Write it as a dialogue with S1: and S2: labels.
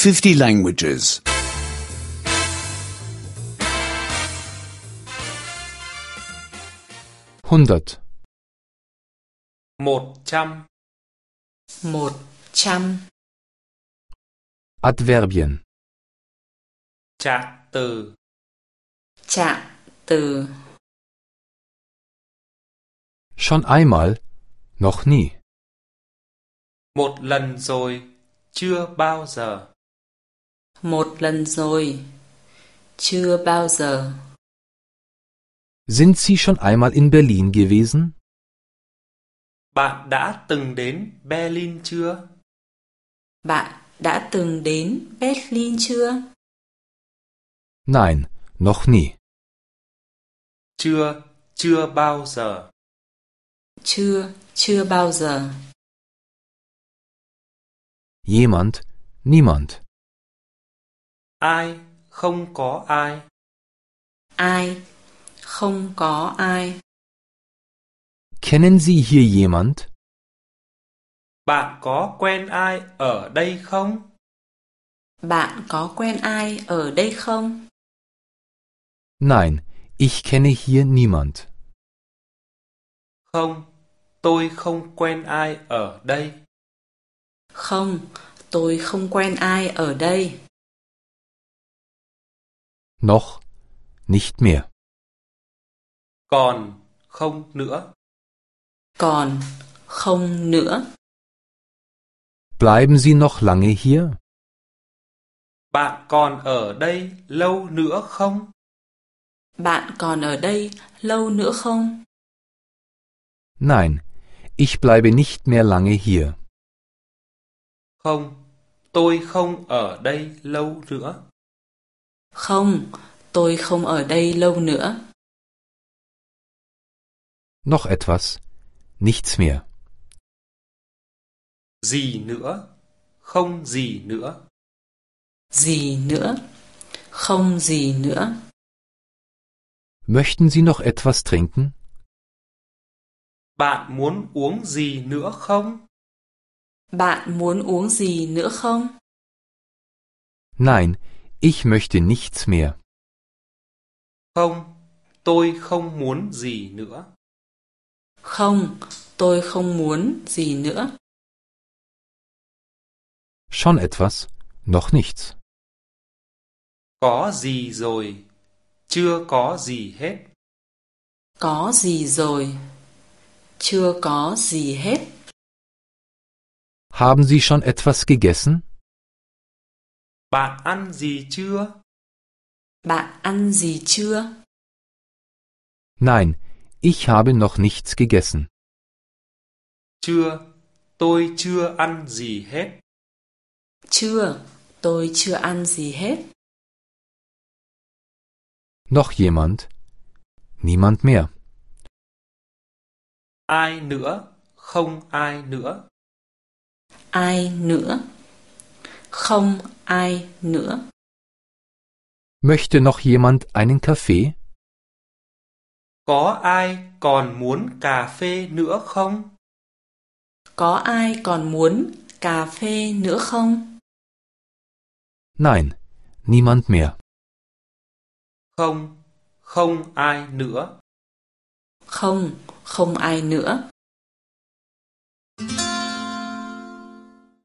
S1: 50 languages.
S2: 100.
S3: 100.
S4: 100.
S2: Adverbien.
S3: Trạng từ.
S4: Trạng từ.
S2: Schon einmal, noch nie.
S3: Một lần rồi, chưa bao giờ.
S4: Một lần rồi, chưa bao giờ.
S2: Sind Sie schon einmal in Berlin gewesen?
S3: Bạn đã từng đến Berlin chưa?
S4: Bạn đã từng đến Berlin chưa?
S2: Nein, noch nie.
S3: Chưa, chưa bao giờ.
S4: Chưa, chưa bao giờ.
S2: Jemand, niemand.
S3: Ai, không có ai.
S4: Ai, không có ai.
S2: Kennen Sie hier jemand?
S3: Bạn có quen ai ở đây không?
S4: Bạn có quen ai ở đây không?
S2: Nein, ich kenne hier niemand.
S3: Không, tôi không quen ai ở đây.
S4: Không, tôi không quen ai ở đây.
S2: Noch, nicht mehr.
S3: Còn, không nữa.
S4: Còn, không nữa.
S2: Bleiben Sie noch lange hier?
S3: Bạn còn ở đây lâu nữa không?
S4: Bạn còn ở đây lâu nữa không?
S2: Nein, ich bleibe nicht mehr lange hier.
S3: Không, tôi không ở đây lâu nữa.
S4: Không, tôi không ở đây lâu nữa.
S2: Noch etwas, nichts mehr.
S3: Gì nữa? Không gì nữa.
S4: Gì nữa? Không gì nữa.
S2: Möchten Sie noch etwas trinken?
S3: Bạn muốn uống gì nữa không?
S4: Bạn muốn uống gì nữa không?
S2: Nein, ich möchte nichts mehr.
S3: Không, tôi không muốn gì nữa.
S4: Không, tôi không muốn gì nữa.
S2: Schon etwas, noch nichts.
S3: Có gì rồi, chưa có gì hết.
S4: Có gì rồi? Chưa có gì hết.
S2: Haben Sie schon etwas gegessen?
S3: Bạn ăn gì chưa?
S4: Bạn ăn gì chưa?
S2: Nein, ich habe noch nichts gegessen.
S3: Chưa, tôi chưa ăn gì hết.
S4: Chưa, tôi chưa ăn gì hết.
S2: Noch jemand? Niemand mehr.
S3: Ai nữa? Không ai nữa.
S4: Ai nữa? Không ai nữa.
S2: Möchte noch jemand einen Kaffee?
S3: Có ai còn muốn cà phê nữa không?
S4: Có ai còn muốn cà phê nữa không?
S2: Nein, niemand mehr.
S3: Không, không ai nữa.
S4: Không, không ai nữa.